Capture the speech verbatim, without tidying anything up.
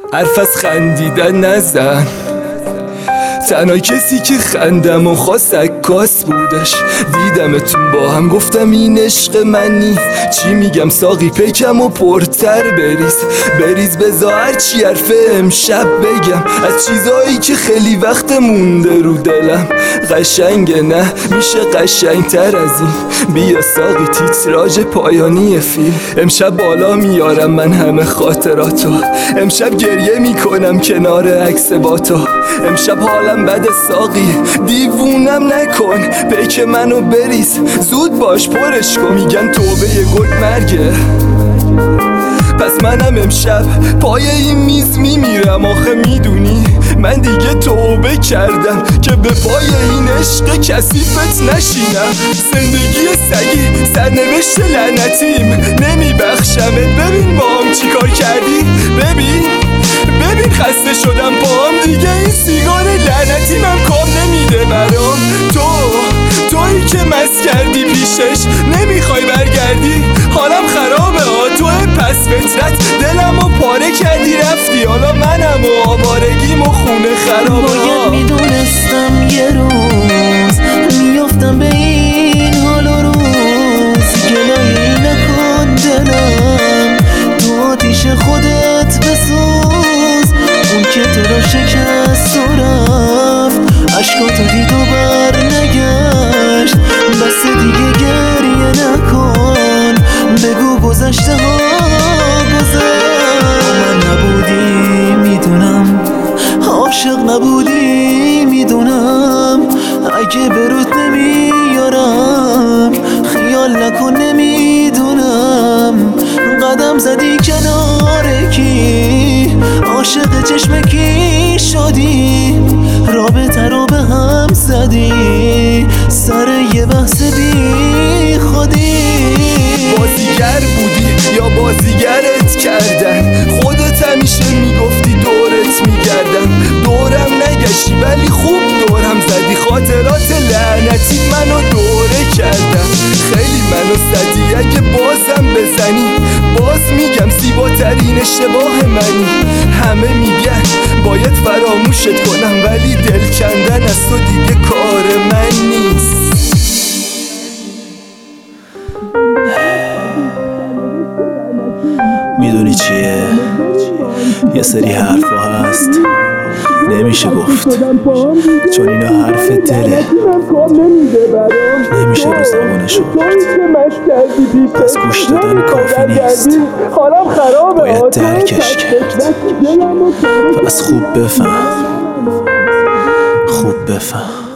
حرف از خندیدن نزن، تنها کسی که خندم و خواست عکاس بودش. دیدمتون با هم گفتم این عشق منی. چی میگم ساقی پیکم و پرتر بریز بریز بزا هرچی حرف امشب بگم، از چیزایی که خیلی وقت مونده رو دلم. قشنگه نه میشه قشنگتر از این؟ بیا ساقی تیتراژ پایانی فیلم. امشب بالا میارم من همه خاطراتو، امشب گریه میکنم کنار عکس با تو. امشب حالم بد ساقی دیوونم نکن، پیک منو بریز زود باش پرش کن. میگن توبه یه گل مرگه، پس منم امشب پای این میز میمیرم. آخه میدونی من دیگه توبه کردم که به پای این عشق کثیفت نشینم. زندگی سگی سرنوشت لعنتیم، نمیبخشمت. ببین با هم چی کار کردی، ببین ببین خسته شدم پاهم دیگه. این سیگار لعنتی من کام نمیده برام. تو تویی که مست کردی پیشش نمیخوای برگردی. حالم خرابه ها تو پس فطرت، دلم و پاره کردی رفتی. حالا منم و آوارگیم و خونه خرابه ها. باید میدونستم یه روز میافتم به این حال و روز. گلایه نکن دلم تو آتیش خودت بسوز. اون که تو رو شکست و رفت عشقاتو دید و بر نگشت. بس دیگه گریه نکن بگو گذشته ها گذشت. من نبودی میدونم، عاشق نبودی میدونم. اگه برود نمیارم خیال نکن نمیدونم. قدم زدی کنار کی، عاشق چشم کی شدی. رابطه رو به هم زدی سر یه بحث بی خودی. بازیگر بودی یا بازیگرت کردن؟ خودت همیشه میگفتی دورت میگردم. دورم نگشتی ولی خوب دورم زدی. خاطرات لعنتی منو دوره کردم. خیلی منو زدی اگه بازم بزنی. باز میگم زیباترین اشتباه منی. همه میگن باید فراموشت کنم ولی دل کندن از تو دیگه کار من نیست. میدونی چیه؟ یه سری حرفا هست نمیشه گفت، چون اینا حرف دله، نمیشه رو زبانش آورد. پس گوش دادن کافی نیست، باید درکش کرد. پس خوب بفهم، خوب بفهم.